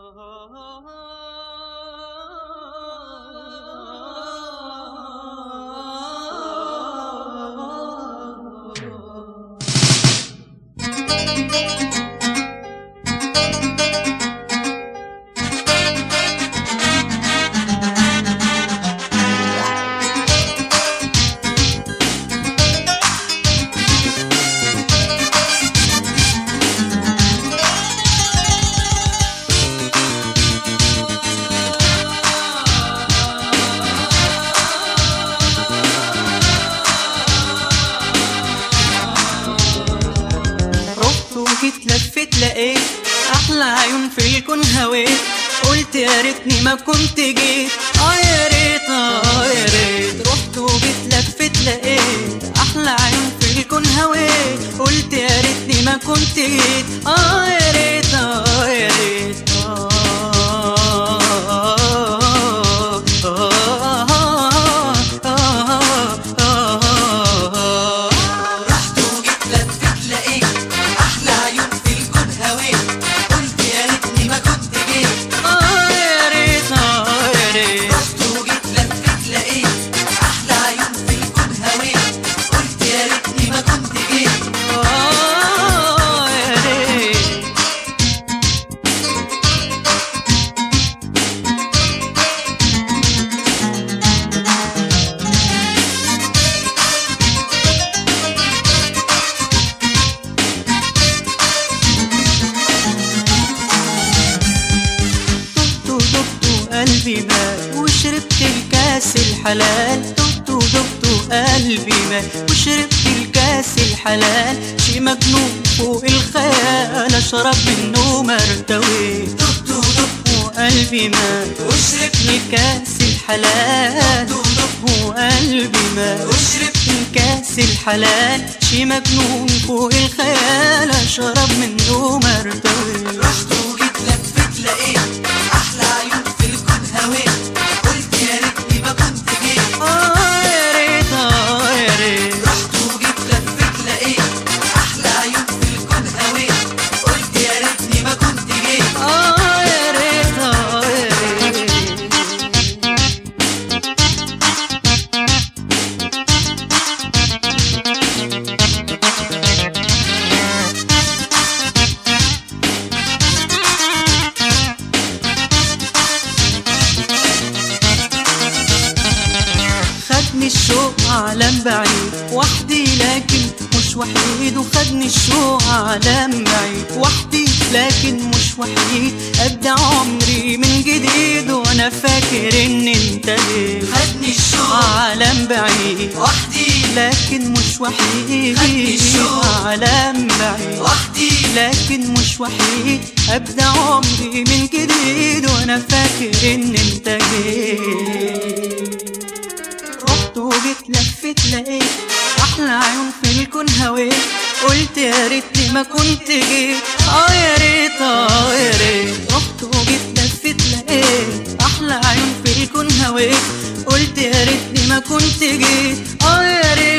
جيت لفت لقيت احلى عيون في الكون هويت، قلت يا ريتني ما كنت جيت. يا ريت يا ريت. رحت وجيت لفت لقيت احلى عيون في الكون هويت، قلت يا ريتني ما كنت جيت. يا ريت يا ريت. قلبي مات وشربت الكاس الحلال، دقت ودقت قلبي مات وشربت الكاس الحلال. شي مجنون فوق الخيال اشرب منه مرتوي، دقت ودقت وقلبي مات وشربت الكاس الحلال، دقت ودقت وقلبي مات وشربت الكاس الحلال. شي مجنون فوق الخيال اشرب منه مرتوي. رحت وجيت لفت لقيت احلى عيون في الكون هويت، قلت يا ريتني ما كنت جيت. يا ريت يا ريت. رحت وجيت لفت لقيت احلى عيون في الكون هويت، قلت يا ريتني ما كنت جيت. يا ريت يا ريت. خدني الشوق عالم بعيد وحدي لكن مش وحيد، وخدني الشوق عالم بعيد وحدي لكن مش وحيد. ابدأ عمري من جديد وانا فاكر ان انت ليه. خدني الشوق عالم بعيد وحدي لكن مش وحيد. خدني الشوق عالم بعيد وحدي لكن مش وحيد. ابدأ عمري من جديد وانا فاكر ان انت جيت. رحت وجيت لفت لقيت احلى عيون في الكون هويت، قلت يا ريتني ما كنت جيت. يا ريت يا ريت. رحت وجيت لفت لقيت احلى عيون في الكون هويت، قلت يا ريتني ما كنت جيت. يا ريت